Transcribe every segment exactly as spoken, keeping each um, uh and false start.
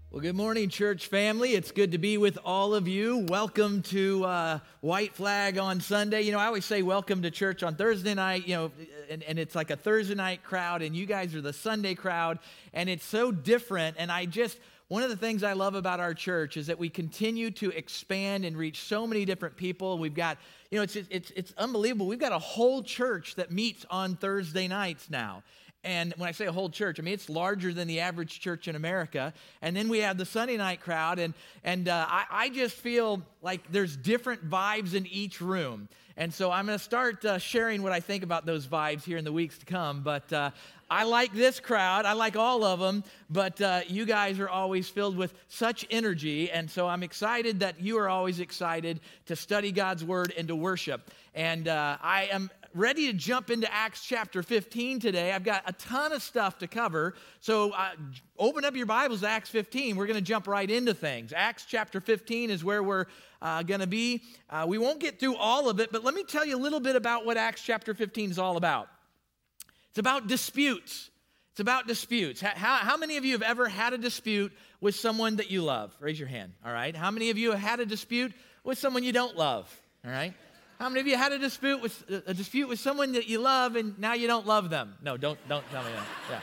Well, good morning, church family. It's good to be with all of you. Welcome to uh, White Flag on Sunday. You know, I always say welcome to church on Thursday night, you know, and, and it's like a Thursday night crowd, and you guys are the Sunday crowd, and it's so different. And I just, one of the things I love about our church is that we continue to expand and reach so many different people. We've got, you know, it's it's it's unbelievable. We've got a whole church that meets on Thursday nights now. And when I say a whole church, I mean, it's larger than the average church in America. And then we have the Sunday night crowd. And, and uh, I, I just feel like there's different vibes in each room. And so I'm going to start uh, sharing what I think about those vibes here in the weeks to come. But uh, I like this crowd. I like all of them. But uh, you guys are always filled with such energy. And so I'm excited that you are always excited to study God's Word and to worship. And uh, I am ready to jump into Acts chapter fifteen today. I've got a ton of stuff to cover. So uh, open up your Bibles to Acts fifteen. We're going to jump right into things. Acts chapter fifteen is where we're uh, going to be. Uh, we won't get through all of it, but let me tell you a little bit about what Acts chapter fifteen is all about. It's about disputes. It's about disputes. How, how many of you have ever had a dispute with someone that you love? Raise your hand, all right? How many of you have had a dispute with someone you don't love, all right? How many of you had a dispute with a dispute with someone that you love and now you don't love them? No, don't don't tell me that.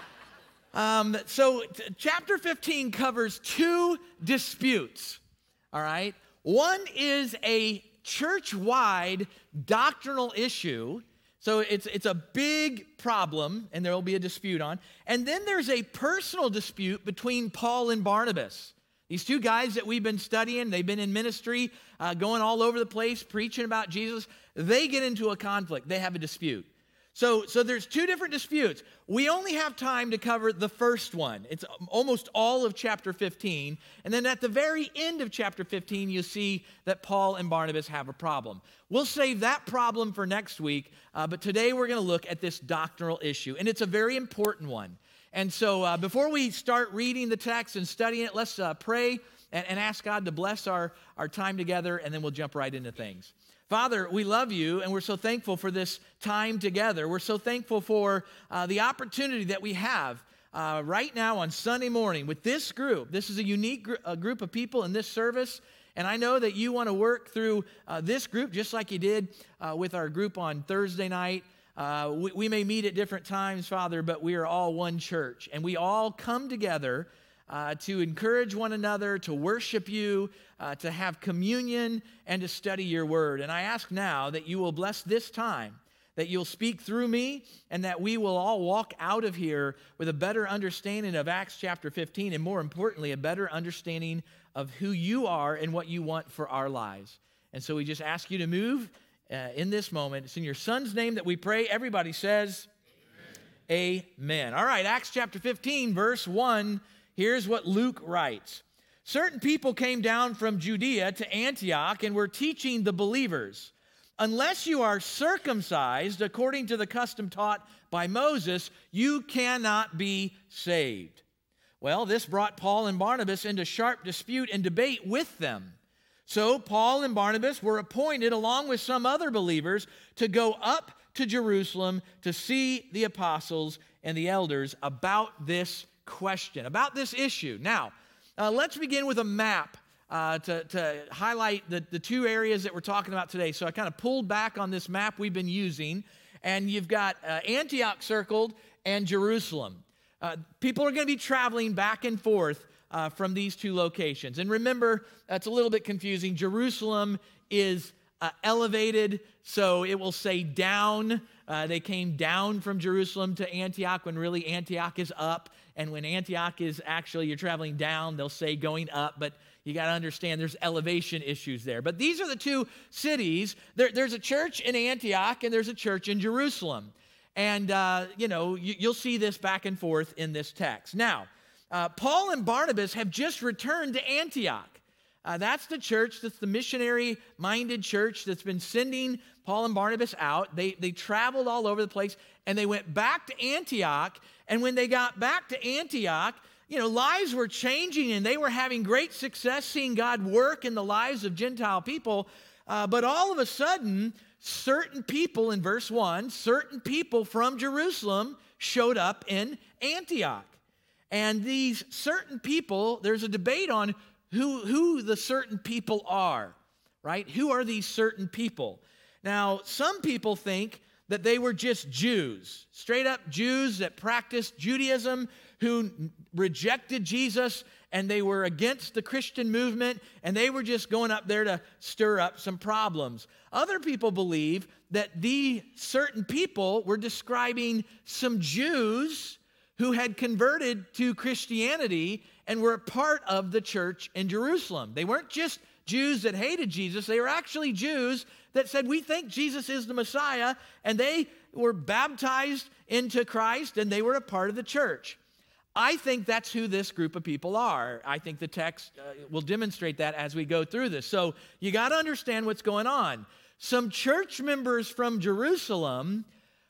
Yeah. Um, so t- chapter fifteen covers two disputes. All right. One is a church-wide doctrinal issue. So it's it's a big problem, and there will be a dispute on. And then there's a personal dispute between Paul and Barnabas. These two guys that we've been studying, they've been in ministry, uh, going all over the place, preaching about Jesus. They get into a conflict. They have a dispute. So, so there's two different disputes. We only have time to cover the first one. It's almost all of chapter fifteen. And then at the very end of chapter fifteen, you'll see that Paul and Barnabas have a problem. We'll save that problem for next week, uh, but today we're going to look at this doctrinal issue, and it's a very important one. And so uh, before we start reading the text and studying it, let's uh, pray and, and ask God to bless our, our time together, and then we'll jump right into things. Father, we love you, and we're so thankful for this time together. We're so thankful for uh, the opportunity that we have uh, right now on Sunday morning with this group. This is a unique gr- a group of people in this service, and I know that you want to work through uh, this group just like you did uh, with our group on Thursday night. Uh, we, we may meet at different times, Father, but we are all one church, and we all come together uh, to encourage one another, to worship you, uh, to have communion, and to study your word. And I ask now that you will bless this time, that you'll speak through me, and that we will all walk out of here with a better understanding of Acts chapter fifteen, and more importantly, a better understanding of who you are and what you want for our lives. And so we just ask you to move Uh, in this moment. It's in your Son's name that we pray. Everybody says, Amen. Amen. All right, Acts chapter fifteen, verse one. Here's what Luke writes. Certain people came down from Judea to Antioch and were teaching the believers, unless you are circumcised according to the custom taught by Moses, you cannot be saved. Well, this brought Paul and Barnabas into sharp dispute and debate with them. So Paul and Barnabas were appointed, along with some other believers, to go up to Jerusalem to see the apostles and the elders about this question, about this issue. Now, uh, let's begin with a map uh, to, to highlight the, the two areas that we're talking about today. So I kind of pulled back on this map we've been using, and you've got uh, Antioch circled and Jerusalem. Uh, people are going to be traveling back and forth Uh, from these two locations. And remember, that's a little bit confusing. Jerusalem is uh, elevated, so it will say down. Uh, they came down from Jerusalem to Antioch when really Antioch is up. And when Antioch is actually, you're traveling down, they'll say going up. But you got to understand there's elevation issues there. But these are the two cities. There, there's a church in Antioch and there's a church in Jerusalem. And, uh, you know, you, you'll see this back and forth in this text. Now, Uh, Paul and Barnabas have just returned to Antioch. Uh, that's the church, that's the missionary-minded church that's been sending Paul and Barnabas out. They, they traveled all over the place, and they went back to Antioch. And when they got back to Antioch, you know, lives were changing, and they were having great success seeing God work in the lives of Gentile people. Uh, but all of a sudden, certain people, in verse one, certain people from Jerusalem showed up in Antioch. And these certain people, there's a debate on who, who the certain people are, right? Who are these certain people? Now, some people think that they were just Jews, straight up Jews that practiced Judaism, who rejected Jesus, and they were against the Christian movement, and they were just going up there to stir up some problems. Other people believe that these certain people were describing some Jews who had converted to Christianity and were a part of the church in Jerusalem. They weren't just Jews that hated Jesus. They were actually Jews that said, we think Jesus is the Messiah, and they were baptized into Christ, and they were a part of the church. I think that's who this group of people are. I think the text uh, will demonstrate that as we go through this. So you got to understand what's going on. Some church members from Jerusalem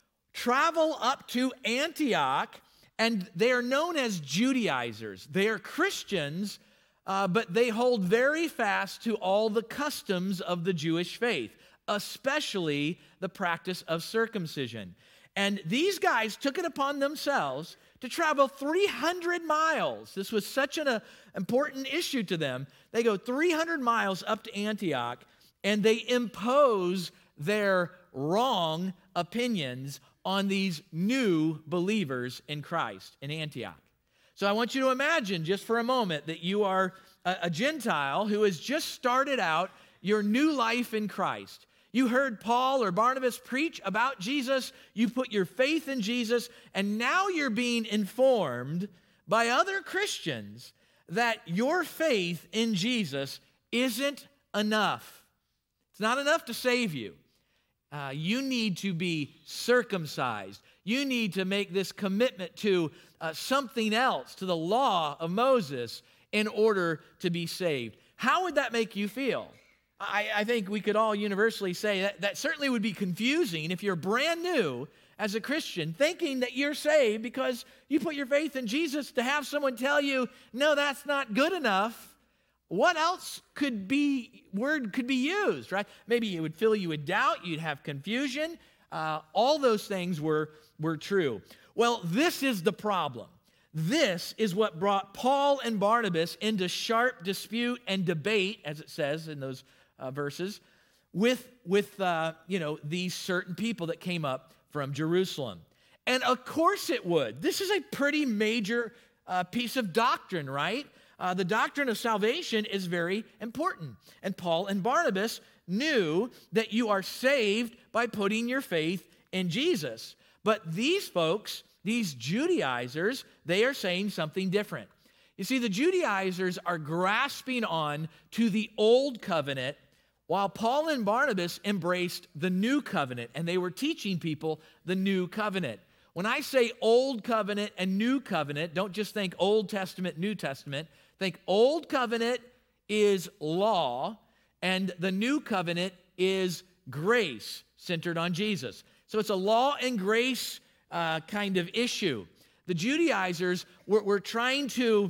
travel up to Antioch, and they are known as Judaizers. They are Christians, uh, but they hold very fast to all the customs of the Jewish faith, especially the practice of circumcision. And these guys took it upon themselves to travel three hundred miles. This was such an uh, important issue to them. They go three hundred miles up to Antioch, and they impose their wrong opinions on these new believers in Christ in Antioch. So I want you to imagine just for a moment that you are a, a Gentile who has just started out your new life in Christ. You heard Paul or Barnabas preach about Jesus. You put your faith in Jesus, and now you're being informed by other Christians that your faith in Jesus isn't enough. It's not enough to save you. Uh, you need to be circumcised. You need to make this commitment to uh, something else, to the law of Moses, in order to be saved. How would that make you feel? I, I think we could all universally say that that certainly would be confusing if you're brand new as a Christian, thinking that you're saved because you put your faith in Jesus, to have someone tell you, no, that's not good enough. What else could be, word could be used, right? Maybe it would fill you with doubt, you'd have confusion. Uh, all those things were, were true. Well, this is the problem. This is what brought Paul and Barnabas into sharp dispute and debate, as it says in those uh, verses, with, with uh, you know, these certain people that came up from Jerusalem. And of course it would. This is a pretty major uh, piece of doctrine, right? Uh, the doctrine of salvation is very important. And Paul and Barnabas knew that you are saved by putting your faith in Jesus. But these folks, these Judaizers, they are saying something different. You see, the Judaizers are grasping on to the old covenant, while Paul and Barnabas embraced the new covenant, and they were teaching people the new covenant. When I say old covenant and new covenant, don't just think Old Testament, New Testament. Think old covenant is law, and the new covenant is grace, centered on Jesus. So it's a law and grace uh, kind of issue. The Judaizers were, were trying to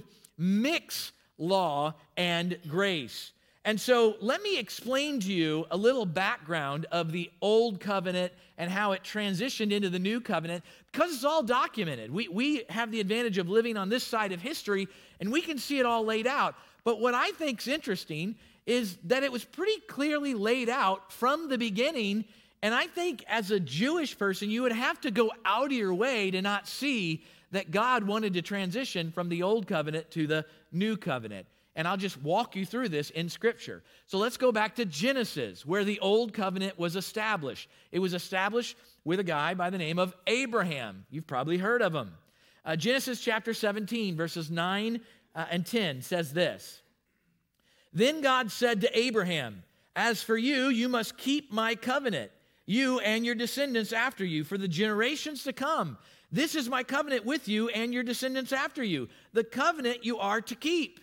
mix law and grace. And so let me explain to you a little background of the old covenant and how it transitioned into the new covenant, because it's all documented. We, we have the advantage of living on this side of history, and we can see it all laid out. But what I think is interesting is that it was pretty clearly laid out from the beginning, and I think as a Jewish person, you would have to go out of your way to not see that God wanted to transition from the old covenant to the new covenant. And I'll just walk you through this in Scripture. So let's go back to Genesis, where the old covenant was established. It was established with a guy by the name of Abraham. You've probably heard of him. Uh, Genesis chapter seventeen, verses nine uh, and ten says this. Then God said to Abraham, as for you, you must keep my covenant, you and your descendants after you, for the generations to come. This is my covenant with you and your descendants after you, the covenant you are to keep.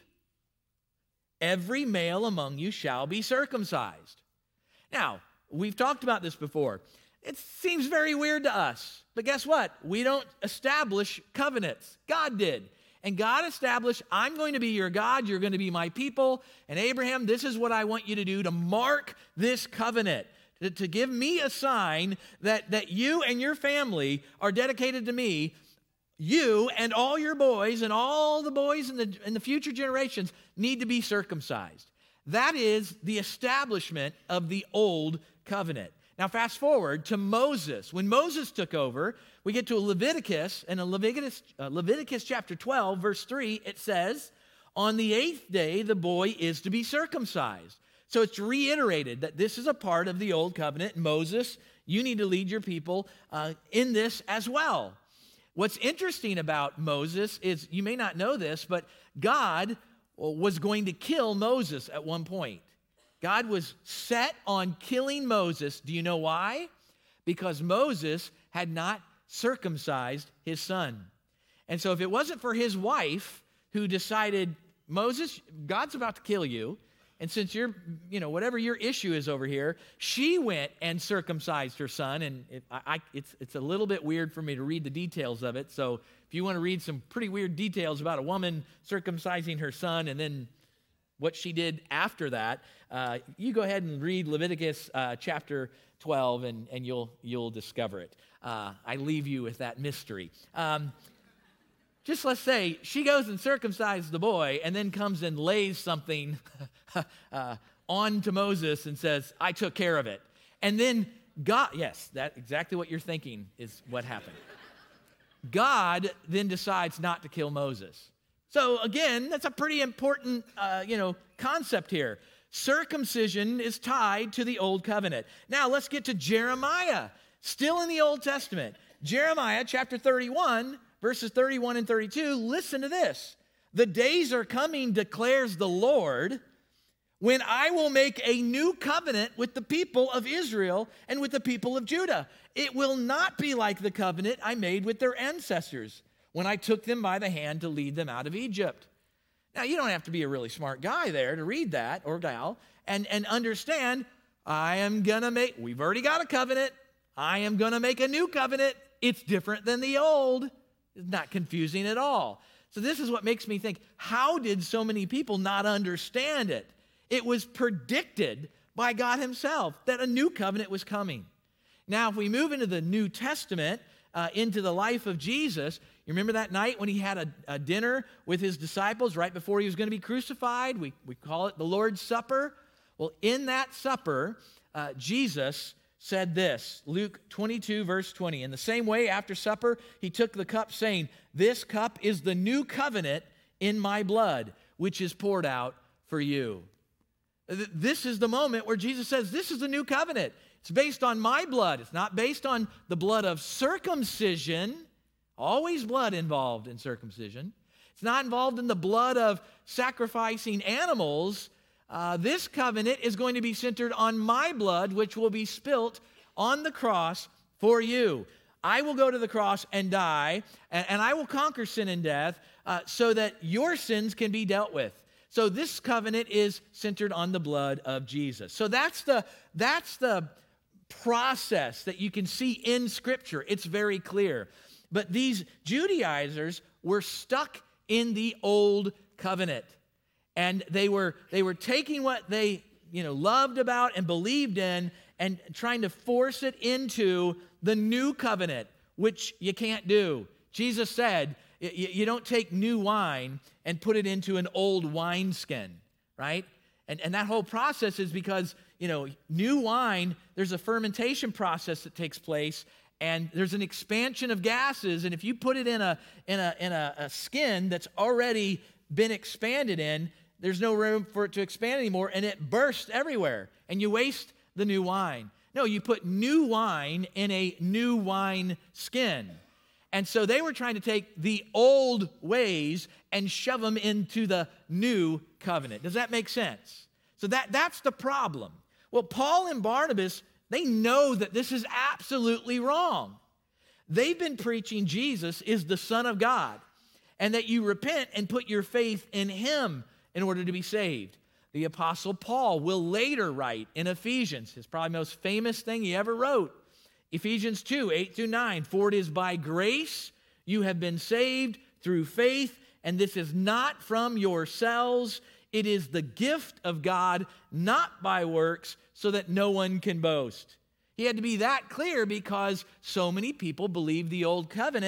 Every male among you shall be circumcised. Now, we've talked about this before. It seems very weird to us. But guess what? We don't establish covenants. God did. And God established, I'm going to be your God, you're going to be my people. And Abraham, this is what I want you to do to mark this covenant, to, to give me a sign that, that you and your family are dedicated to me. you and all your boys and all the boys in the, in the future generations need to be circumcised. That is the establishment of the old covenant. Now, fast forward to Moses. When Moses took over, we get to Leviticus, and in Leviticus, uh, Leviticus chapter twelve, verse three, it says, on the eighth day, the boy is to be circumcised. So it's reiterated that this is a part of the old covenant. Moses, you need to lead your people uh, in this as well. What's interesting about Moses is, you may not know this, but God was going to kill Moses at one point. God was set on killing Moses. Do you know why? Because Moses had not circumcised his son. And so if it wasn't for his wife who decided, Moses, God's about to kill you, and since you're, you know, whatever your issue is over here, she went and circumcised her son. And it, I, I, it's, it's a little bit weird for me to read the details of it. So if you want to read some pretty weird details about a woman circumcising her son and then what she did after that, uh, you go ahead and read Leviticus uh, chapter twelve, and, and you'll, you'll discover it. Uh, I leave you with that mystery. Um, Just let's say she goes and circumcises the boy and then comes and lays something uh, on to Moses and says, I took care of it. And then God, yes, that's exactly what you're thinking is what happened. God then decides not to kill Moses. So again, that's a pretty important, uh, you know, concept here. Circumcision is tied to the old covenant. Now let's get to Jeremiah, still in the Old Testament. Jeremiah chapter thirty-one, verses thirty-one and thirty-two, listen to this. The days are coming, declares the Lord, when I will make a new covenant with the people of Israel and with the people of Judah. It will not be like the covenant I made with their ancestors when I took them by the hand to lead them out of Egypt. Now, you don't have to be a really smart guy there to read that, or gal, and, and understand, I am going to make, we've already got a covenant. I am going to make a new covenant. It's different than the old. It's not confusing at all. So this is what makes me think, how did so many people not understand it? It was predicted by God himself that a new covenant was coming. Now, if we move into the New Testament, uh, into the life of Jesus, you remember that night when he had a, a dinner with his disciples right before he was going to be crucified? We, we call it the Lord's Supper. Well, in that supper, uh, Jesus said this, Luke twenty-two, verse twenty. In the same way, after supper, he took the cup, saying, this cup is the new covenant in my blood, which is poured out for you. This is the moment where Jesus says, this is the new covenant. It's based on my blood. It's not based on the blood of circumcision. Always blood involved in circumcision. It's not involved in the blood of sacrificing animals. Uh, this covenant is going to be centered on my blood, which will be spilt on the cross for you. I will go to the cross and die, and, and I will conquer sin and death uh, so that your sins can be dealt with. So this covenant is centered on the blood of Jesus. So that's the, that's the process that you can see in Scripture. It's very clear. But these Judaizers were stuck in the old covenant. And they were, they were taking what they, you know, loved about and believed in and trying to force it into the new covenant, which you can't do. Jesus said, you, you don't take new wine and put it into an old wineskin, right? And, and that whole process is because, you know, new wine, there's a fermentation process that takes place, and there's an expansion of gases, and if you put it in a, in a, in a, a skin that's already been expanded in, there's no room for it to expand anymore, and it bursts everywhere, and you waste the new wine. No, you put new wine in a new wine skin. And so they were trying to take the old ways and shove them into the new covenant. Does that make sense? So that, that's the problem. Well, Paul and Barnabas, they know that this is absolutely wrong. They've been preaching Jesus is the Son of God, and that you repent and put your faith in him in order to be saved. The Apostle Paul will later write in Ephesians, his probably most famous thing he ever wrote, Ephesians two, eight through nine, for it is by grace you have been saved through faith, and this is not from yourselves. It is the gift of God, not by works, so that no one can boast. He had to be that clear because so many people believed the old covenant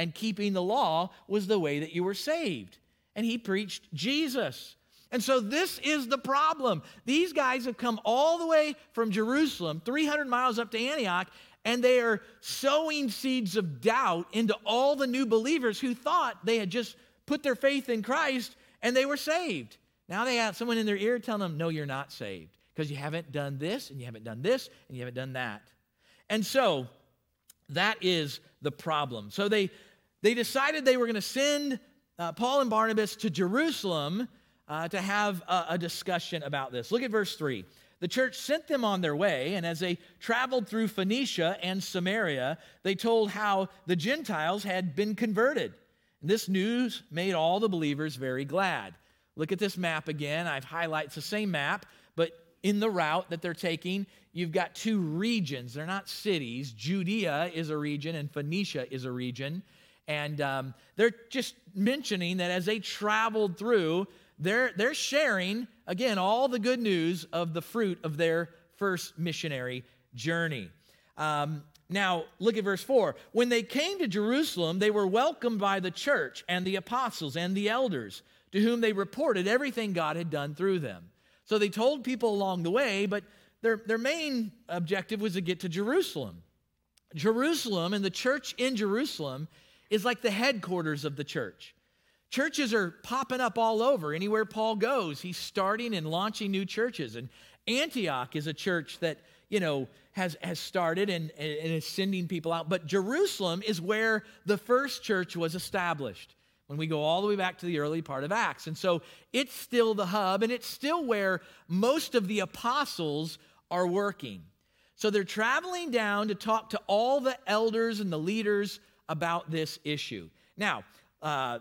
and keeping the law was the way that you were saved. And he preached Jesus. And so this is the problem. These guys have come all the way from Jerusalem, three hundred miles up to Antioch, and they are sowing seeds of doubt into all the new believers who thought they had just put their faith in Christ and they were saved. Now they have someone in their ear telling them, no, you're not saved because you haven't done this and you haven't done this and you haven't done that. And so that is the problem. So they, they decided they were going to send uh, Paul and Barnabas to Jerusalem uh, to have a, a discussion about this. Look at verse three. The church sent them on their way, and as they traveled through Phoenicia and Samaria, they told how the Gentiles had been converted. This news made all the believers very glad. Look at this map again. I've highlighted it's the same map, but in the route that they're taking, you've got two regions. They're not cities. Judea is a region and Phoenicia is a region. And um, they're just mentioning that as they traveled through, they're, they're sharing, again, all the good news of the fruit of their first missionary journey. Um, now, look at verse four. When they came to Jerusalem, they were welcomed by the church and the apostles and the elders, to whom they reported everything God had done through them. So they told people along the way, but their, their main objective was to get to Jerusalem. Jerusalem and the church in Jerusalem is like the headquarters of the church. Churches are popping up all over. Anywhere Paul goes, he's starting and launching new churches. And Antioch is a church that, you know, has, has started and, and is sending people out. But Jerusalem is where the first church was established, when we go all the way back to the early part of Acts. And so it's still the hub, and it's still where most of the apostles are working. So they're traveling down to talk to all the elders and the leaders about this issue. Now, uh,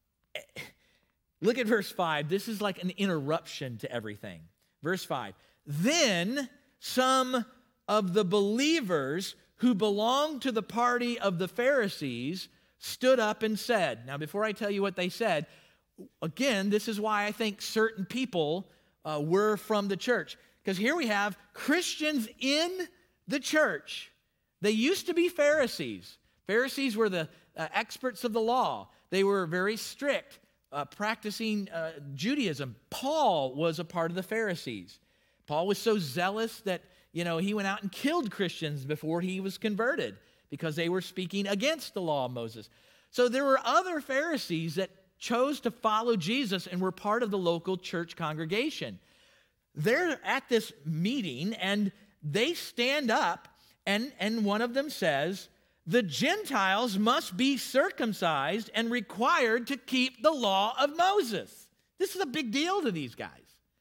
look at verse five. This is like an interruption to everything. Verse five. Then some of the believers who belonged to the party of the Pharisees stood up and said, now before I tell you what they said, again, this is why I think certain people uh, were from the church. Because here we have Christians in the church. They used to be Pharisees. Pharisees were the uh, experts of the law. They were very strict, uh, practicing uh, Judaism. Paul was a part of the Pharisees. Paul was so zealous that, you know, he went out and killed Christians before he was converted because they were speaking against the law of Moses. So there were other Pharisees that chose to follow Jesus and were part of the local church congregation. They're at this meeting and they stand up and, and one of them says, the Gentiles must be circumcised and required to keep the law of Moses. This is a big deal to these guys.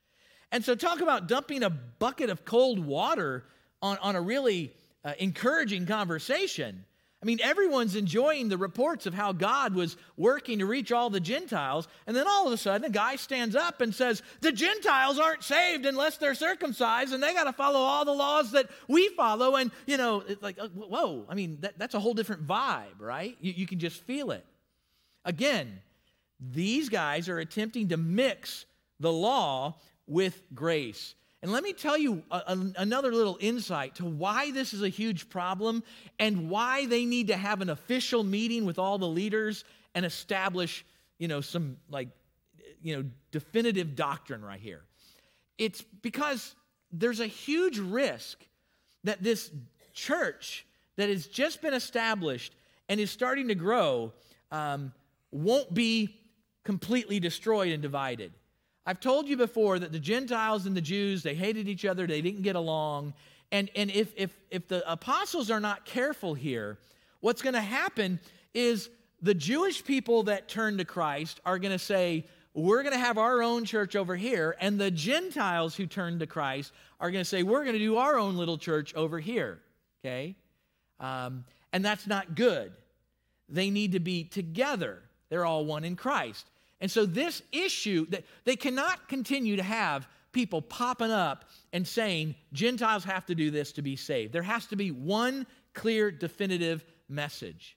And so talk about dumping a bucket of cold water on, on a really uh, encouraging conversation. I mean, everyone's enjoying the reports of how God was working to reach all the Gentiles. And then all of a sudden, a guy stands up and says, the Gentiles aren't saved unless they're circumcised, and they got to follow all the laws that we follow. And, you know, it's like, whoa, I mean, that, that's a whole different vibe, right? You, you can just feel it. Again, these guys are attempting to mix the law with grace. And let me tell you a, a, another little insight to why this is a huge problem and why they need to have an official meeting with all the leaders and establish, you know, some like, you know, definitive doctrine right here. It's because there's a huge risk that this church that has just been established and is starting to grow um, won't be completely destroyed and divided. I've told you before that the Gentiles and the Jews, they hated each other, they didn't get along. And, and if, if, if the apostles are not careful here, what's going to happen is the Jewish people that turn to Christ are going to say, we're going to have our own church over here. And the Gentiles who turn to Christ are going to say, we're going to do our own little church over here. Okay? Um, and that's not good. They need to be together. They're all one in Christ. And so this issue, that they cannot continue to have people popping up and saying, Gentiles have to do this to be saved. There has to be one clear, definitive message.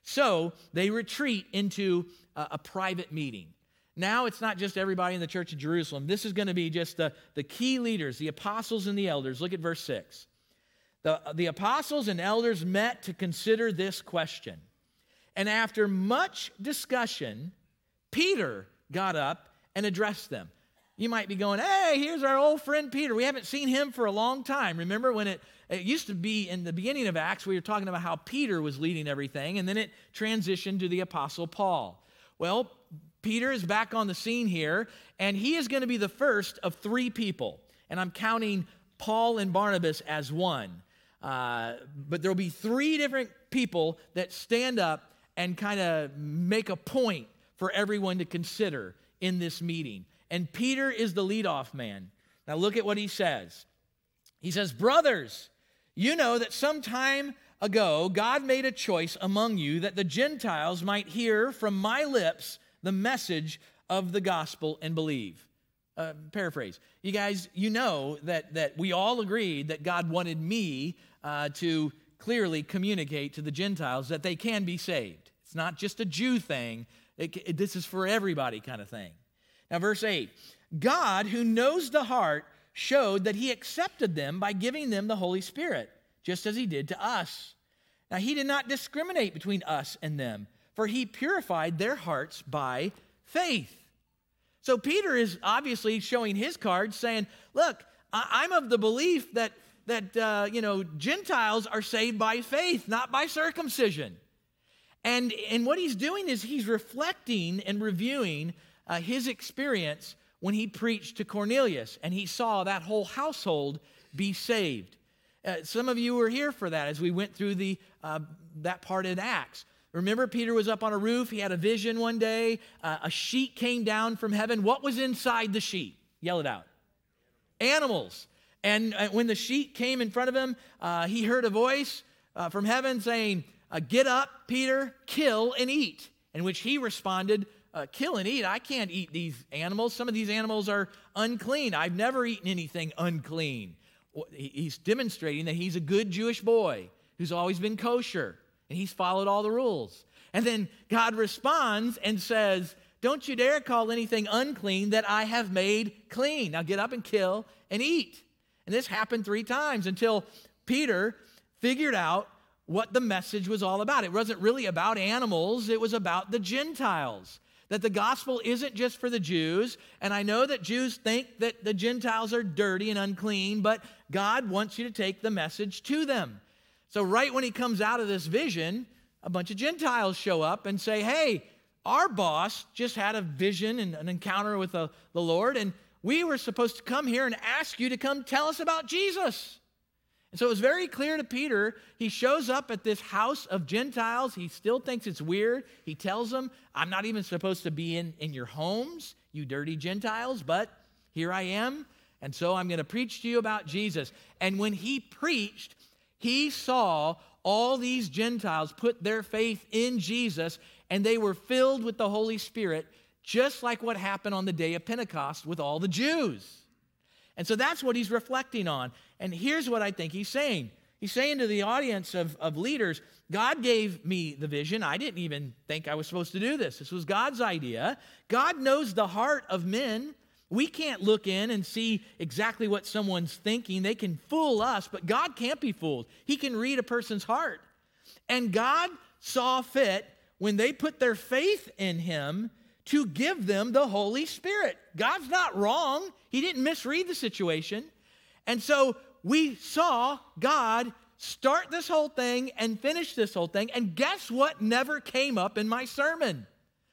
So they retreat into a, a private meeting. Now it's not just everybody in the church of Jerusalem. This is going to be just the, the key leaders, the apostles and the elders. Look at verse six. The, the apostles and elders met to consider this question. And after much discussion, Peter got up and addressed them. You might be going, hey, here's our old friend Peter. We haven't seen him for a long time. Remember when it, it used to be in the beginning of Acts, we were talking about how Peter was leading everything, and then it transitioned to the Apostle Paul. Well, Peter is back on the scene here, and he is going to be the first of three people. And I'm counting Paul and Barnabas as one. Uh, but there will be three different people that stand up and kind of make a point for everyone to consider in this meeting. And Peter is the leadoff man. Now look at what he says. He says, brothers, you know that some time ago God made a choice among you that the Gentiles might hear from my lips the message of the gospel and believe. Uh, paraphrase. You guys, you know that, that we all agreed that God wanted me uh, to clearly communicate to the Gentiles that they can be saved. It's not just a Jew thing. It, it, this is for everybody kind of thing. Now, verse eight, God, who knows the heart, showed that he accepted them by giving them the Holy Spirit, just as he did to us. Now, he did not discriminate between us and them, for he purified their hearts by faith. So Peter is obviously showing his card, saying, look, I'm of the belief that, that uh, you know, Gentiles are saved by faith, not by circumcision. And, and what he's doing is he's reflecting and reviewing uh, his experience when he preached to Cornelius, and he saw that whole household be saved. Uh, some of you were here for that as we went through the uh, that part in Acts. Remember, Peter was up on a roof. He had a vision one day. Uh, a sheet came down from heaven. What was inside the sheet? Yell it out. Animals. And uh, when the sheet came in front of him, uh, he heard a voice uh, from heaven saying, uh, get up, Peter, kill and eat. In which he responded, uh, kill and eat? I can't eat these animals. Some of these animals are unclean. I've never eaten anything unclean. He's demonstrating that he's a good Jewish boy who's always been kosher. And he's followed all the rules. And then God responds and says, don't you dare call anything unclean that I have made clean. Now get up and kill and eat. And this happened three times until Peter figured out what the message was all about. It wasn't really about animals. It was about the Gentiles. That the gospel isn't just for the Jews. And I know that Jews think that the Gentiles are dirty and unclean, but God wants you to take the message to them. So right when he comes out of this vision, a bunch of Gentiles show up and say, hey, our boss just had a vision and an encounter with the, the Lord, and we were supposed to come here and ask you to come tell us about Jesus. And so it was very clear to Peter. He shows up at this house of Gentiles. He still thinks it's weird. He tells them, I'm not even supposed to be in, in your homes, you dirty Gentiles, but here I am, and so I'm going to preach to you about Jesus. And when he preached, he saw all these Gentiles put their faith in Jesus, and they were filled with the Holy Spirit, just like what happened on the day of Pentecost with all the Jews. And so that's what he's reflecting on. And here's what I think he's saying. He's saying to the audience of, of leaders, God gave me the vision. I didn't even think I was supposed to do this. This was God's idea. God knows the heart of men. We can't look in and see exactly what someone's thinking. They can fool us, but God can't be fooled. He can read a person's heart. And God saw fit, when they put their faith in him, to give them the Holy Spirit. God's not wrong. He didn't misread the situation. And so we saw God start this whole thing and finish this whole thing. And guess what never came up in my sermon?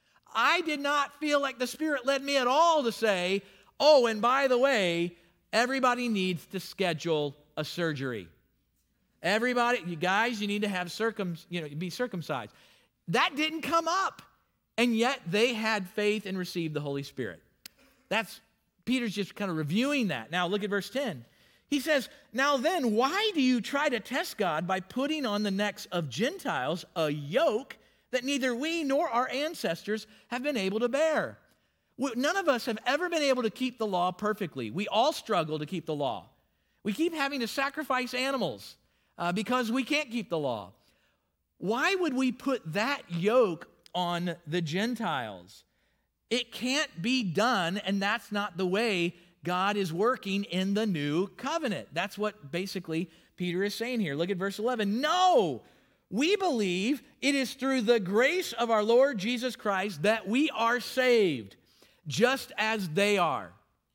I did not feel like the Spirit led me at all to say, oh, and by the way, everybody needs to schedule a surgery. Everybody, you guys, you need to have circum, you know, be circumcised. That didn't come up. And yet they had faith and received the Holy Spirit. That's, Peter's just kind of reviewing that. Now look at verse ten. He says, now then, why do you try to test God by putting on the necks of Gentiles a yoke that neither we nor our ancestors have been able to bear? None of us have ever been able to keep the law perfectly. We all struggle to keep the law. We keep having to sacrifice animals uh, because we can't keep the law. Why would we put that yoke on the Gentiles? It can't be done, and that's not the way God is working in the new covenant. That's what basically Peter is saying here. Look at verse eleven. No, We believe it is through the grace of our Lord Jesus Christ that we are saved, just as they are.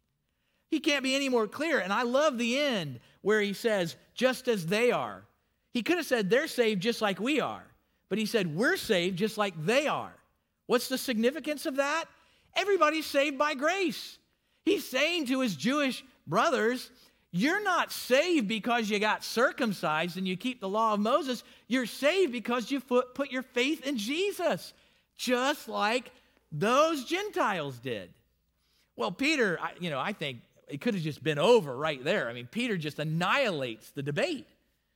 He can't be any more clear. And I love the end where he says, just as they are. He could have said they're saved just like we are. But he said we're saved just like they are. What's the significance of that? Everybody's saved by grace. He's saying to his Jewish brothers, you're not saved because you got circumcised and you keep the law of Moses. You're saved because you put your faith in Jesus, just like those Gentiles did. Well, Peter, you know, I think it could have just been over right there. I mean, Peter just annihilates the debate.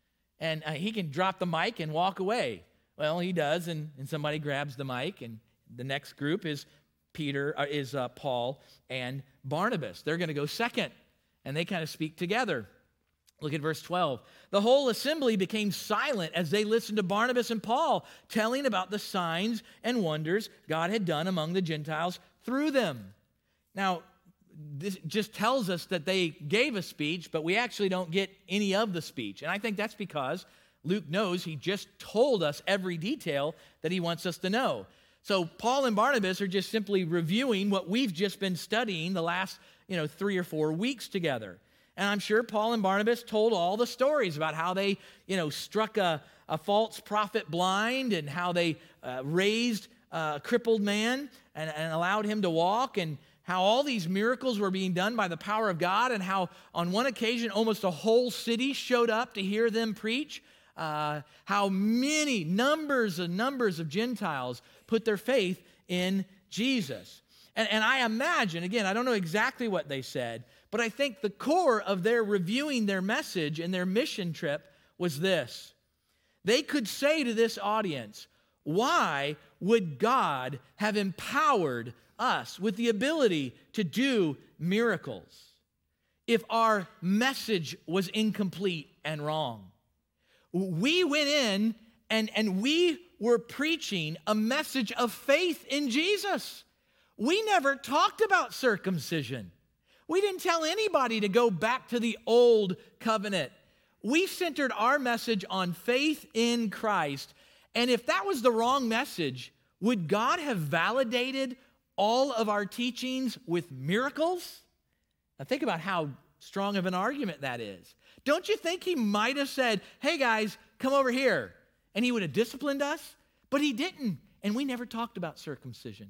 And uh, he can drop the mic and walk away. Well, he does, and, and somebody grabs the mic, and the next group is Peter, uh, is uh, Paul and Barnabas. They're going to go second, and they kind of speak together. Look at verse twelve. The whole assembly became silent as they listened to Barnabas and Paul telling about the signs and wonders God had done among the Gentiles through them. Now, this just tells us that they gave a speech, but we actually don't get any of the speech. And I think that's because Luke knows he just told us every detail that he wants us to know. So Paul and Barnabas are just simply reviewing what we've just been studying the last, you know, three or four weeks together. And I'm sure Paul and Barnabas told all the stories about how they, you know, struck a, a false prophet blind and how they uh, raised a crippled man and, and allowed him to walk, and how all these miracles were being done by the power of God, and how on one occasion almost a whole city showed up to hear them preach. Uh, how many numbers and numbers of Gentiles put their faith in Jesus. And, and I imagine, again, I don't know exactly what they said, but I think the core of their reviewing their message and their mission trip was this. They could say to this audience, why would God have empowered us with the ability to do miracles if our message was incomplete and wrong? We went in and, and we were preaching a message of faith in Jesus. We never talked about circumcision. We didn't tell anybody to go back to the old covenant. We centered our message on faith in Christ. And if that was the wrong message, would God have validated all of our teachings with miracles? Now think about how strong of an argument that is. Don't you think he might have said, hey guys, come over here, and he would have disciplined us? But he didn't, and we never talked about circumcision.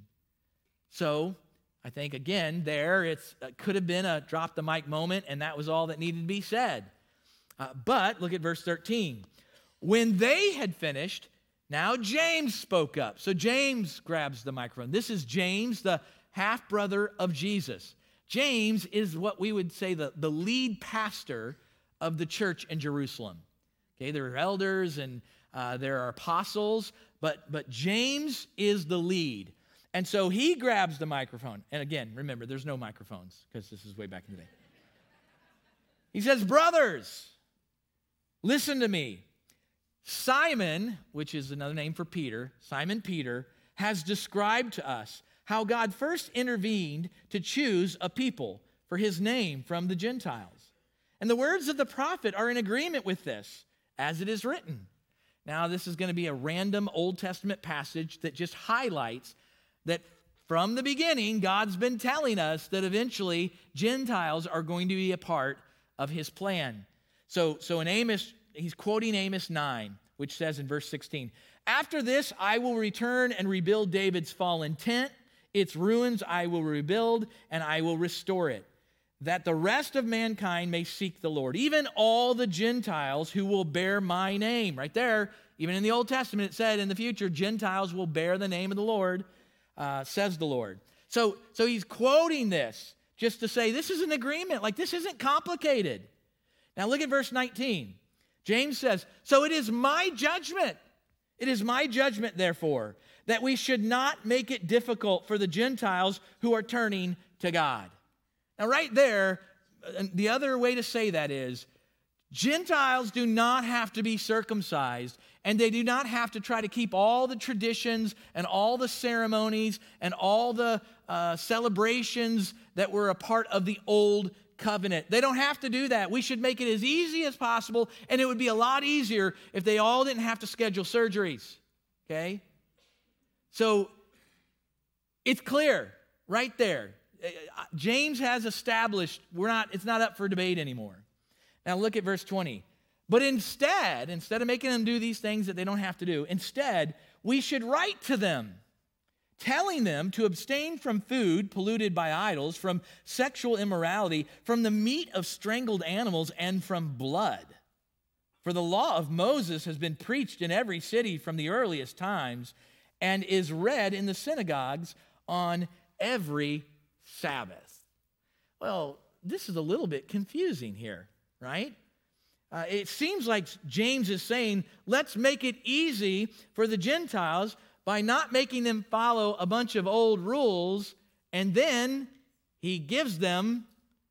So I think, again, there it uh, could have been a drop the mic moment, and that was all that needed to be said. Uh, but look at verse thirteen. When they had finished, now James spoke up. So James grabs the microphone. This is James, the half-brother of Jesus. James is what we would say the, the lead pastor of the church in Jerusalem. Okay, there are elders and uh, there are apostles, but, but James is the lead. And so he grabs the microphone. And again, remember, there's no microphones because this is way back in the day. He says, brothers, listen to me. Simon, which is another name for Peter, Simon Peter, has described to us how God first intervened to choose a people for his name from the Gentiles. And the words of the prophet are in agreement with this, as it is written. Now, this is going to be a random Old Testament passage that just highlights that from the beginning, God's been telling us that eventually Gentiles are going to be a part of his plan. So, so in Amos, he's quoting Amos nine, which says in verse sixteen, after this I will return and rebuild David's fallen tent. Its ruins I will rebuild, and I will restore it, that the rest of mankind may seek the Lord, even all the Gentiles who will bear my name. Right there, even in the Old Testament, it said in the future, Gentiles will bear the name of the Lord, uh, says the Lord. So, so he's quoting this just to say this is an agreement. Like, this isn't complicated. Now look at verse nineteen. James says, so it is my judgment. It is my judgment, therefore, that we should not make it difficult for the Gentiles who are turning to God. Now, right there, the other way to say that is, Gentiles do not have to be circumcised, and they do not have to try to keep all the traditions and all the ceremonies and all the uh, celebrations that were a part of the old covenant. They don't have to do that. We should make it as easy as possible, and it would be a lot easier if they all didn't have to schedule surgeries, okay? So it's clear right there. James has established we're not, it's not up for debate anymore. Now look at verse twenty. But instead, instead of making them do these things that they don't have to do, instead, we should write to them, telling them to abstain from food polluted by idols, from sexual immorality, from the meat of strangled animals, and from blood. For the law of Moses has been preached in every city from the earliest times and is read in the synagogues on every Sabbath. Well, this is a little bit confusing here, right? Uh, it seems like James is saying, let's make it easy for the Gentiles by not making them follow a bunch of old rules, and then he gives them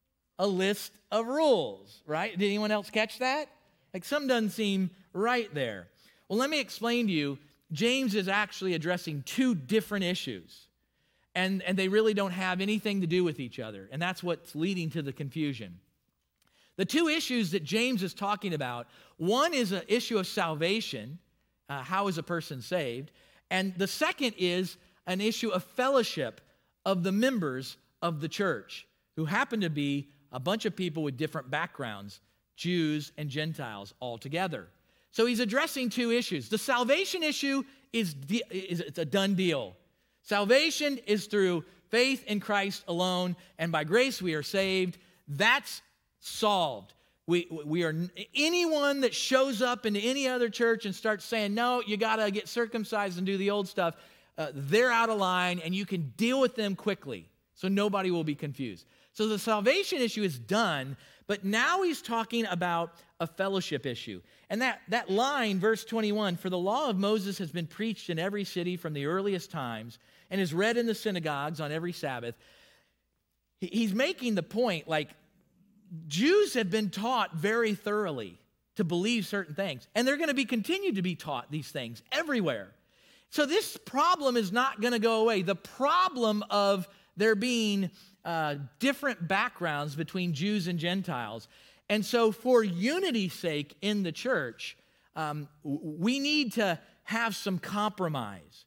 a list of rules, right? Did anyone else catch that? Like, something doesn't seem right there. Well, let me explain to you. James is actually addressing two different issues, and, and they really don't have anything to do with each other, and that's what's leading to the confusion. The two issues that James is talking about, one is an issue of salvation, uh, how is a person saved, and the second is an issue of fellowship of the members of the church, who happen to be a bunch of people with different backgrounds, Jews and Gentiles all together. So he's addressing two issues. The salvation issue is, de- is it's a done deal. Salvation is through faith in Christ alone, and by grace we are saved. That's solved. We, we are, anyone that shows up into any other church and starts saying, no, you got to get circumcised and do the old stuff, uh, they're out of line, and you can deal with them quickly, so nobody will be confused. So the salvation issue is done, but now he's talking about a fellowship issue. And that, that line, verse twenty-one, for the law of Moses has been preached in every city from the earliest times and is read in the synagogues on every Sabbath. He's making the point, like, Jews have been taught very thoroughly to believe certain things, and they're going to be continued to be taught these things everywhere. So this problem is not going to go away. The problem of there being uh, different backgrounds between Jews and Gentiles. And so for unity's sake in the church, um, we need to have some compromise.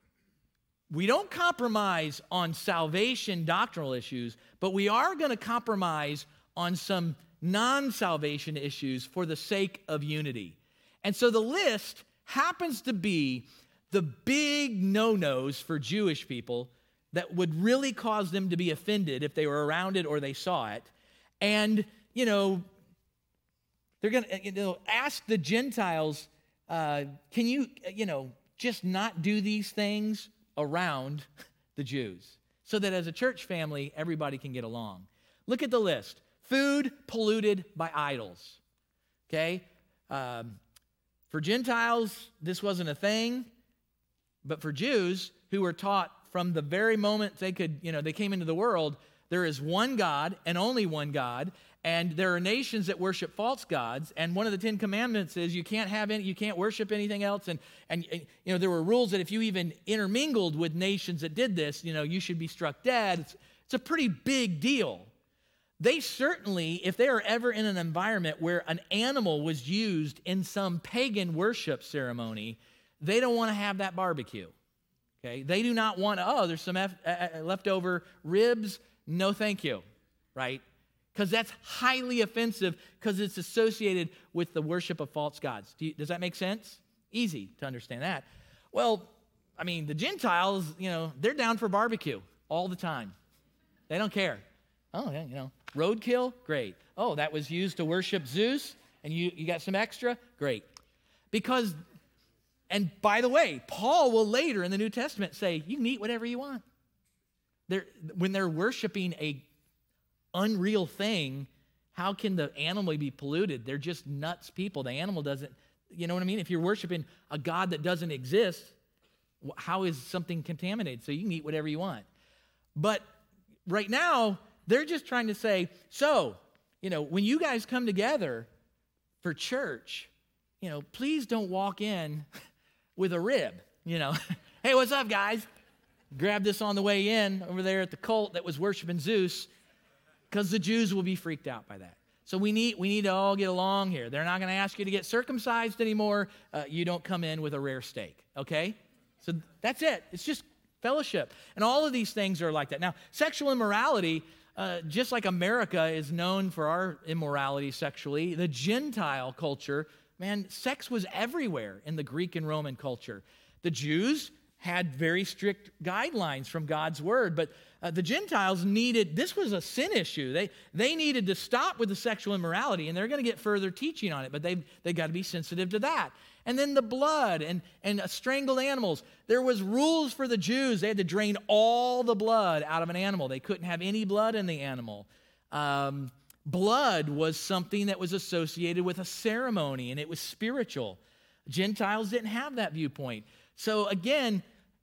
We don't compromise on salvation doctrinal issues, but we are going to compromise on some non-salvation issues for the sake of unity. And so the list happens to be the big no-nos for Jewish people that would really cause them to be offended if they were around it or they saw it. And, you know, they're going to, you know, ask the Gentiles, uh, can you, you know, just not do these things around the Jews so that as a church family, everybody can get along. Look at the list. Food polluted by idols, okay? Um, for Gentiles, this wasn't a thing, but for Jews who were taught from the very moment they could, you know, they came into the world, there is one God and only one God, and there are nations that worship false gods, and one of the Ten Commandments is you can't have any, you can't worship anything else, and, and, and you know, there were rules that if you even intermingled with nations that did this, you know, you should be struck dead. It's, it's a pretty big deal. They certainly, if they are ever in an environment where an animal was used in some pagan worship ceremony, they don't want to have that barbecue, okay? They do not want, oh, there's some F- uh, leftover ribs. No, thank you, right? Because that's highly offensive because it's associated with the worship of false gods. Do you, does that make sense? Easy to understand that. Well, I mean, the Gentiles, you know, they're down for barbecue all the time. They don't care. Oh, yeah, you know, roadkill, great. Oh, that was used to worship Zeus, and you, you got some extra? Great. Because, and by the way, Paul will later in the New Testament say, you can eat whatever you want. They're, when they're worshiping a unreal thing, how can the animal be polluted? They're just nuts people. The animal doesn't, you know what I mean? If you're worshiping a God that doesn't exist, how is something contaminated? So you can eat whatever you want. But right now, they're just trying to say, so, you know, when you guys come together for church, you know, please don't walk in with a rib, you know. Hey, what's up, guys? Grab this on the way in over there at the cult that was worshiping Zeus. because the Jews will be freaked out by that. So we need we need to all get along here. They're not going to ask you to get circumcised anymore. Uh, you don't come in with a rare steak, okay? So that's it. It's just fellowship. And all of these things are like that. Now, sexual immorality, uh, just like America is known for our immorality sexually, the Gentile culture, man, sex was everywhere in the Greek and Roman culture. The Jews had very strict guidelines from God's word, but uh, the Gentiles needed, this was a sin issue. They they needed to stop with the sexual immorality, and they're going to get further teaching on it, but they've they got to be sensitive to that. And then the blood and, and uh, strangled animals. There was rules for the Jews. They had to drain all the blood out of an animal. They couldn't have any blood in the animal. Um, blood was something that was associated with a ceremony, and it was spiritual. Gentiles didn't have that viewpoint. So again,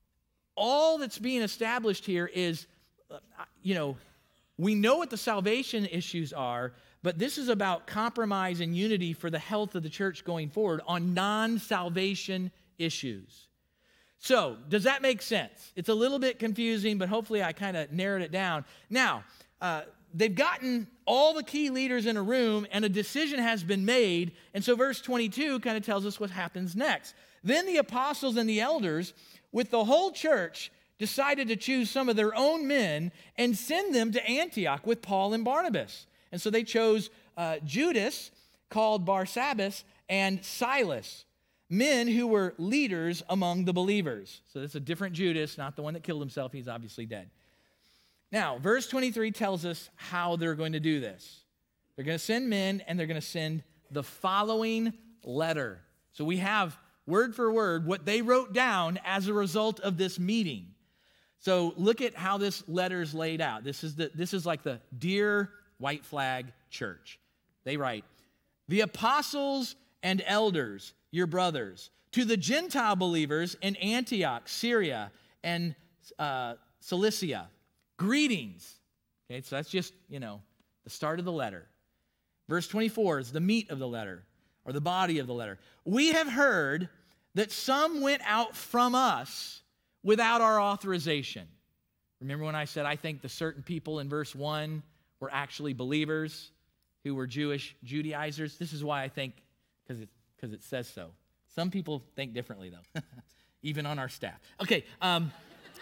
all that's being established here is, uh, you know, we know what the salvation issues are, but this is about compromise and unity for the health of the church going forward on non-salvation issues. So, does that make sense? It's a little bit confusing, but hopefully I kind of narrowed it down. Now, uh, they've gotten all the key leaders in a room, and a decision has been made, and so verse twenty-two kind of tells us what happens next. Then the apostles and the elders, with the whole church, decided to choose some of their own men and send them to Antioch with Paul and Barnabas. And so they chose uh, Judas, called Barsabbas, and Silas, men who were leaders among the believers. So that's a different Judas, not the one that killed himself. He's obviously dead. Now, verse twenty-three tells us how they're going to do this. They're going to send men, and they're going to send the following letter. So we have word for word what they wrote down as a result of this meeting. So look at how this letter is laid out. This is the this is like the Dear White Flag Church. They write, "The apostles and elders, your brothers, to the Gentile believers in Antioch, Syria, and uh, Cilicia, greetings." Okay, so that's just, you know, the start of the letter. Verse twenty-four is the meat of the letter, or the body of the letter. "We have heard that some went out from us without our authorization." Remember when I said I think the certain people in verse one were actually believers who were Jewish Judaizers? This is why I think, because it, because it says so. Some people think differently, though, even on our staff. Okay, um,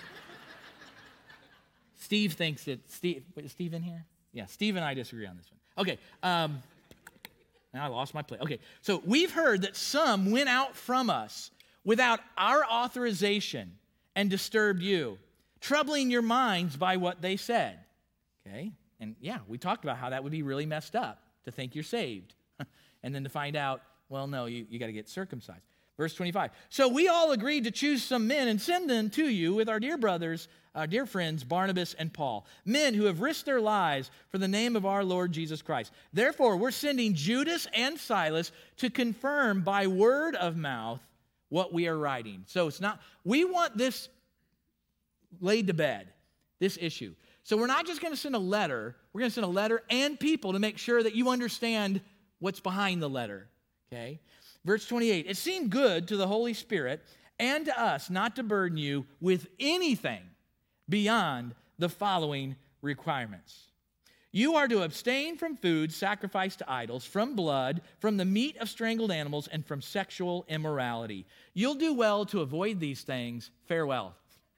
Steve thinks it, Steve, wait, is Steve in here? Yeah, Steve and I disagree on this one. Okay, um, now I lost my place. Okay, so we've heard that some went out from us without our authorization and disturbed you, troubling your minds by what they said. Okay, and yeah, we talked about how that would be really messed up to think you're saved. And then to find out, well, no, you, you got to get circumcised. Verse twenty-five, "So we all agreed to choose some men and send them to you with our dear brothers, our dear friends, Barnabas and Paul, men who have risked their lives for the name of our Lord Jesus Christ. Therefore, we're sending Judas and Silas to confirm by word of mouth what we are writing." So it's not, we want this laid to bed, this issue. So we're not just going to send a letter, we're going to send a letter and people to make sure that you understand what's behind the letter, okay? Verse twenty-eight, "It seemed good to the Holy Spirit and to us not to burden you with anything beyond the following requirements. You are to abstain from food sacrificed to idols, from blood, from the meat of strangled animals, and from sexual immorality. You'll do well to avoid these things. Farewell."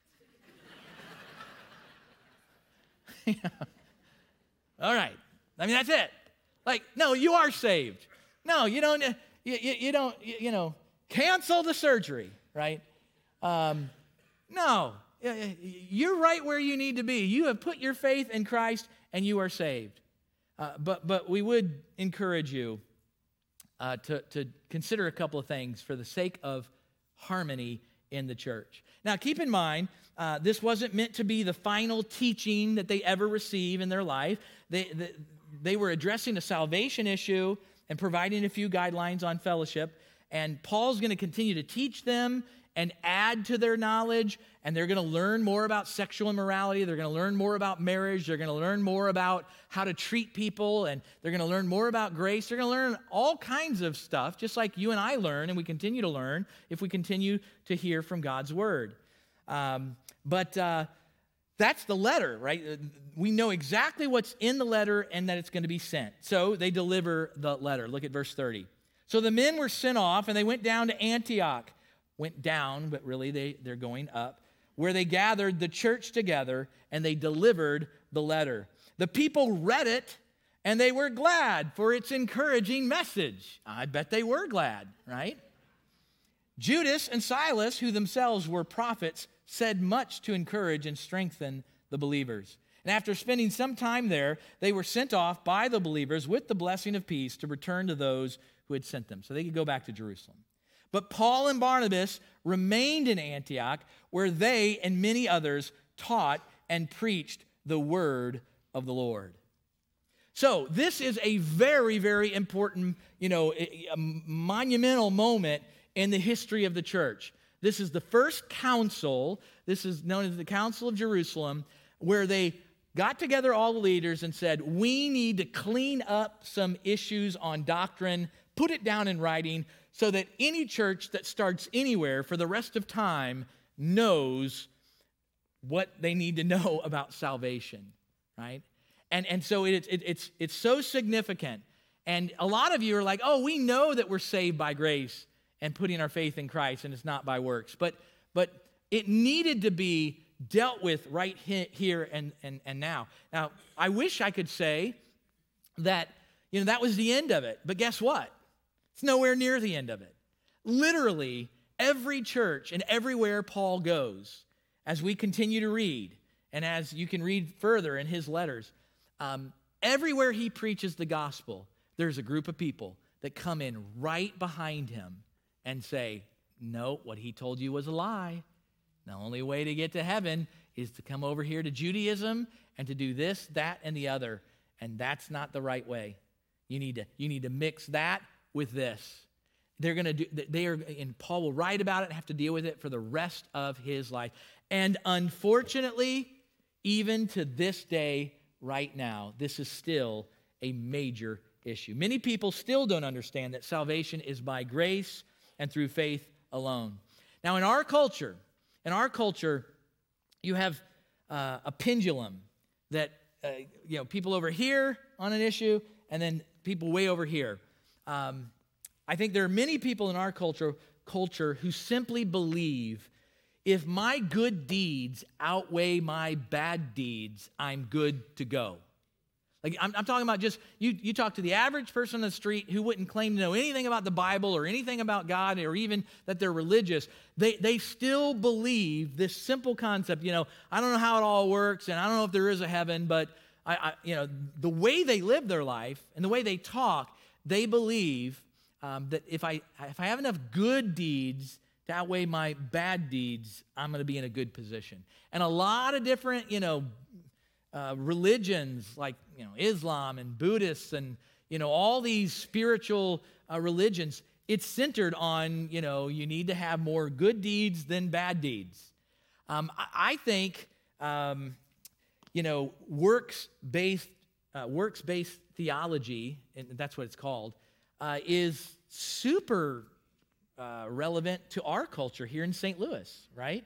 Yeah. All right. I mean, that's it. Like, no, you are saved. No, you don't, you, you, you don't, you, you know, cancel the surgery, right? Um, no, you're right where you need to be. You have put your faith in Christ and you are saved. Uh, but but we would encourage you uh, to, to consider a couple of things for the sake of harmony in the church. Now, keep in mind, uh, this wasn't meant to be the final teaching that they ever receive in their life. They, they, they were addressing a salvation issue and providing a few guidelines on fellowship. And Paul's going to continue to teach them and add to their knowledge, and they're going to learn more about sexual immorality. They're going to learn more about marriage. They're going to learn more about how to treat people, and they're going to learn more about grace. They're going to learn all kinds of stuff, just like you and I learn, and we continue to learn if we continue to hear from God's word. Um, but uh, that's the letter, right? We know exactly what's in the letter and that it's going to be sent. So they deliver the letter. Look at verse thirty. So the men were sent off, and they went down to Antioch. Went down, but really they, they're going up, where they gathered the church together, and they delivered the letter. The people read it, and they were glad for its encouraging message. I bet they were glad, right? Judas and Silas, who themselves were prophets, said much to encourage and strengthen the believers. And after spending some time there, they were sent off by the believers with the blessing of peace to return to those who had sent them, so they could go back to Jerusalem. But Paul and Barnabas remained in Antioch, where they and many others taught and preached the word of the Lord. So this is a very, very important, you know, a, a monumental moment in the history of the church. This is the first council. This is known as the Council of Jerusalem, where they got together all the leaders and said, we need to clean up some issues on doctrine, put it down in writing, so that any church that starts anywhere for the rest of time knows what they need to know about salvation, right? And, and so it, it, it's, it's so significant. And a lot of you are like, oh, we know that we're saved by grace and putting our faith in Christ, and it's not by works. But, but it needed to be dealt with right here and, and, and now. Now, I wish I could say that, you know, that was the end of it. But guess what? It's nowhere near the end of it. Literally, every church and everywhere Paul goes, as we continue to read, and as you can read further in his letters, um, everywhere he preaches the gospel, there's a group of people that come in right behind him and say, no, what he told you was a lie. The only way to get to heaven is to come over here to Judaism and to do this, that, and the other. And that's not the right way. You need to, you need to mix that with this. They're going to do, they are, and Paul will write about it and have to deal with it for the rest of his life. And unfortunately, even to this day, right now, this is still a major issue. Many people still don't understand that salvation is by grace and through faith alone. Now, in our culture, in our culture, you have uh, a pendulum that, uh, you know, people over here on an issue and then people way over here. Um, I think there are many people in our culture, culture who simply believe if my good deeds outweigh my bad deeds, I'm good to go. Like, I'm, I'm talking about just, you, you talk to the average person on the street who wouldn't claim to know anything about the Bible or anything about God or even that they're religious. They, they still believe this simple concept, you know, I don't know how it all works and I don't know if there is a heaven, but, I, I you know, the way they live their life and the way they talk, they believe um, that if I, if I have enough good deeds to outweigh my bad deeds, I'm going to be in a good position. And a lot of different, you know, Uh, religions like, you know, Islam and Buddhists and, you know, all these spiritual uh, religions, it's centered on, you know, you need to have more good deeds than bad deeds. Um, I, I think, um, you know, works-based, uh, works-based theology, and that's what it's called, uh, is super uh, relevant to our culture here in Saint Louis, right?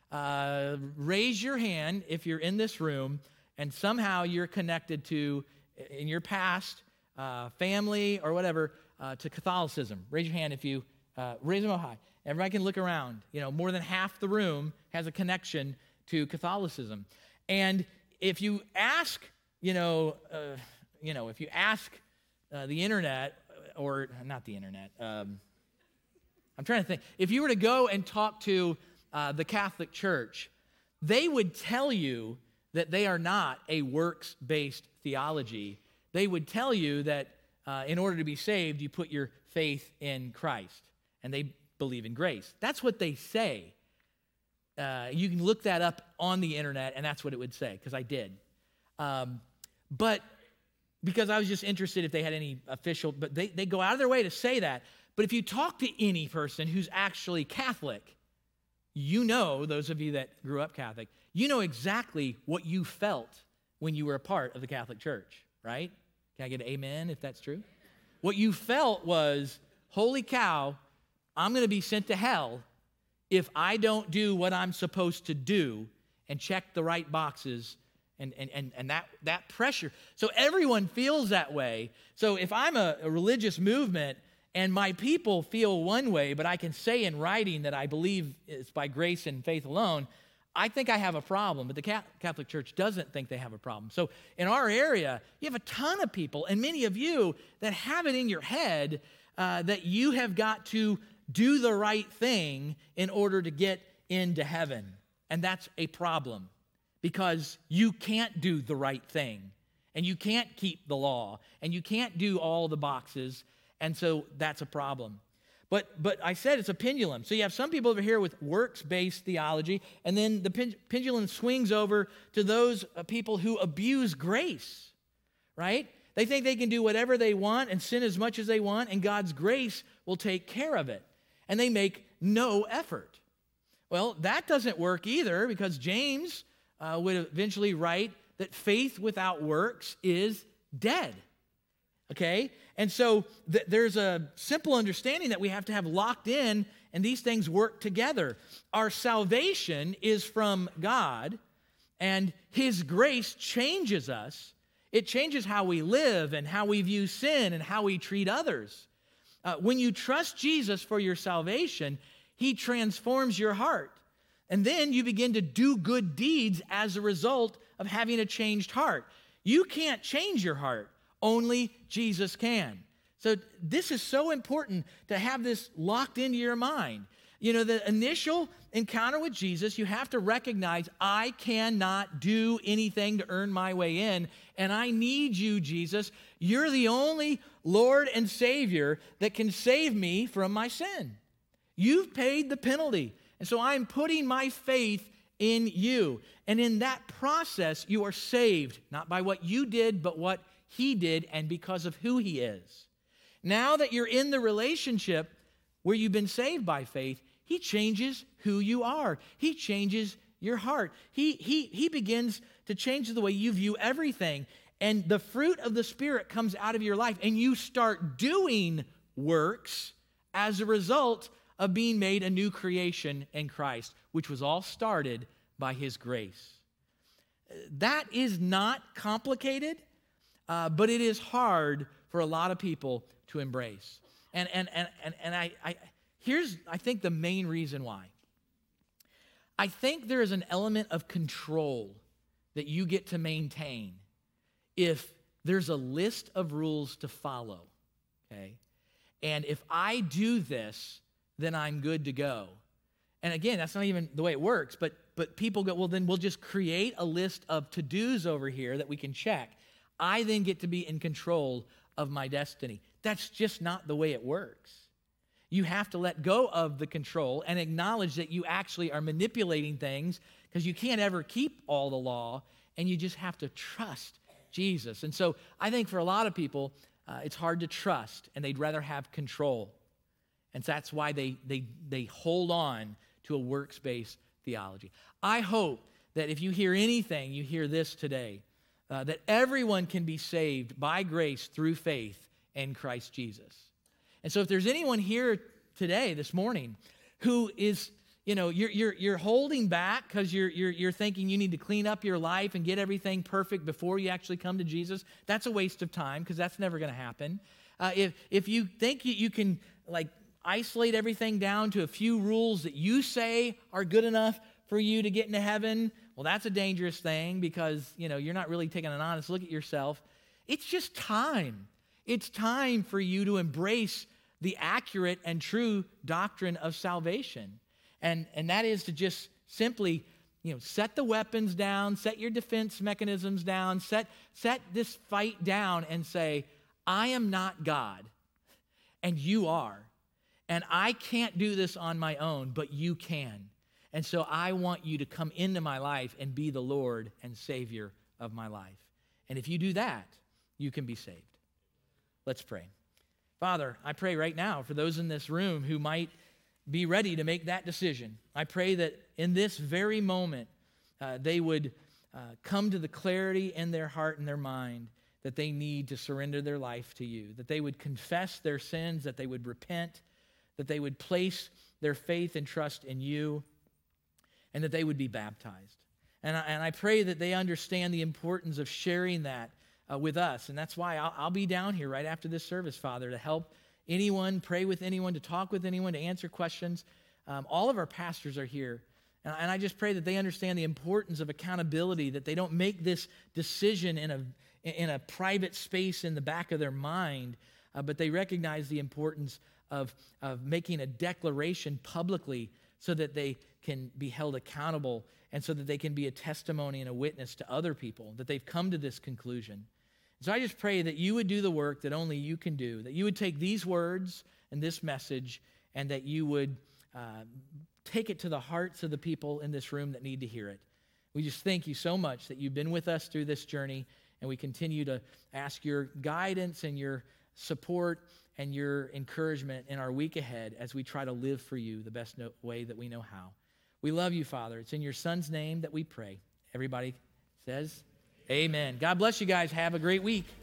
Uh, raise your hand if you're in this room and somehow you're connected to, in your past, uh, family or whatever, uh, to Catholicism. Raise your hand if you, uh, raise them up high. Everybody can look around. You know, more than half the room has a connection to Catholicism. And if you ask, you know, uh, you know, if you ask uh, the internet, or not the internet, um, I'm trying to think. If you were to go and talk to uh, the Catholic Church, they would tell you that they are not a works-based theology. They would tell you that uh, in order to be saved, you put your faith in Christ, and they believe in grace. That's what they say. Uh, you can look that up on the internet, and that's what it would say, because I did. Um, but because I was just interested if they had any official, but they, they go out of their way to say that. But if you talk to any person who's actually Catholic, you know, those of you that grew up Catholic, you know exactly what you felt when you were a part of the Catholic Church, right? Can I get an amen if that's true? What you felt was, holy cow, I'm going to be sent to hell if I don't do what I'm supposed to do and check the right boxes and, and, and, and that, that pressure. So everyone feels that way. So if I'm a, a religious movement and my people feel one way, but I can say in writing that I believe it's by grace and faith alone, I think I have a problem, but the Catholic Church doesn't think they have a problem. So in our area, you have a ton of people, and many of you that have it in your head uh, that you have got to do the right thing in order to get into heaven. And that's a problem because you can't do the right thing, and you can't keep the law, and you can't do all the boxes, and so that's a problem. But but I said it's a pendulum. So you have some people over here with works-based theology, and then the pen, pendulum swings over to those uh, people who abuse grace, right? They think they can do whatever they want and sin as much as they want, and God's grace will take care of it. And they make no effort. Well, that doesn't work either, because James uh, would eventually write that faith without works is dead. Okay? And so th- there's a simple understanding that we have to have locked in, and these things work together. Our salvation is from God, and His grace changes us. It changes how we live and how we view sin and how we treat others. Uh, when you trust Jesus for your salvation, He transforms your heart. And then you begin to do good deeds as a result of having a changed heart. You can't change your heart. Only Jesus can. So this is so important to have this locked into your mind. You know, the initial encounter with Jesus, you have to recognize, I cannot do anything to earn my way in, and I need you, Jesus. You're the only Lord and Savior that can save me from my sin. You've paid the penalty, and so I'm putting my faith in you. And in that process, you are saved, not by what you did, but what He did, and because of who He is. Now that you're in the relationship where you've been saved by faith, He changes who you are. He changes your heart. He, he, he begins to change the way you view everything. And the fruit of the Spirit comes out of your life, and you start doing works as a result of being made a new creation in Christ, which was all started by His grace. That is not complicated. Uh, but it is hard for a lot of people to embrace. And and and and, and I, I here's I think the main reason why. I think there is an element of control that you get to maintain if there's a list of rules to follow. Okay? And if I do this, then I'm good to go. And again, that's not even the way it works, but but people go, well, then we'll just create a list of to-dos over here that we can check. I then get to be in control of my destiny. That's just not the way it works. You have to let go of the control and acknowledge that you actually are manipulating things, because you can't ever keep all the law, and you just have to trust Jesus. And so I think for a lot of people, uh, it's hard to trust, and they'd rather have control. And so that's why they, they, they hold on to a works-based theology. I hope that if you hear anything, you hear this today. Uh, that everyone can be saved by grace through faith in Christ Jesus. And so if there's anyone here today, this morning, who is, you know, you're you're you're holding back because you're you're you're thinking you need to clean up your life and get everything perfect before you actually come to Jesus, that's a waste of time, because that's never going to happen. Uh, if if you think you, you can like isolate everything down to a few rules that you say are good enough for you to get into heaven, well, that's a dangerous thing, because, you know, you're not really taking an honest look at yourself. It's just time. It's time for you to embrace the accurate and true doctrine of salvation. And, and that is to just simply, you know, set the weapons down, set your defense mechanisms down, set, set this fight down and say, I am not God, and you are. And I can't do this on my own, but you can. And so I want you to come into my life and be the Lord and Savior of my life. And if you do that, you can be saved. Let's pray. Father, I pray right now for those in this room who might be ready to make that decision. I pray that in this very moment, uh, they would uh, come to the clarity in their heart and their mind that they need to surrender their life to you, that they would confess their sins, that they would repent, that they would place their faith and trust in you, and that they would be baptized. And I, and I pray that they understand the importance of sharing that uh, with us. And that's why I'll, I'll be down here right after this service, Father, to help anyone, pray with anyone, to talk with anyone, to answer questions. Um, all of our pastors are here. And, and I just pray that they understand the importance of accountability, that they don't make this decision in a, in a private space in the back of their mind, uh, but they recognize the importance of, of making a declaration publicly so that they can be held accountable and so that they can be a testimony and a witness to other people, that they've come to this conclusion. So I just pray that you would do the work that only you can do, that you would take these words and this message and that you would uh, take it to the hearts of the people in this room that need to hear it. We just thank you so much that you've been with us through this journey, and we continue to ask your guidance and your support and your encouragement in our week ahead as we try to live for you the best no- way that we know how. We love you, Father. It's in your Son's name that we pray. Everybody says, amen. God bless you guys. Have a great week.